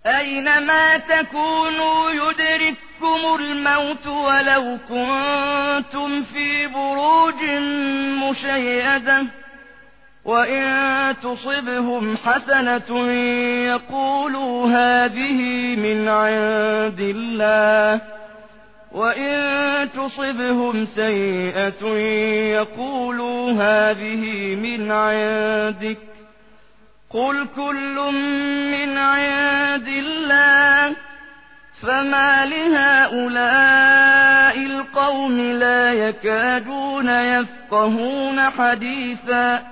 أينما تكونوا يدرككم الموت ولو كنتم في بروج مشيدة وإن تصبهم حسنة يقولوا هذه من عند الله وإن تصبهم سيئة يقولوا هذه من عندك قل كل من عند الله فما لهؤلاء القوم لا يكادون يفقهون حديثا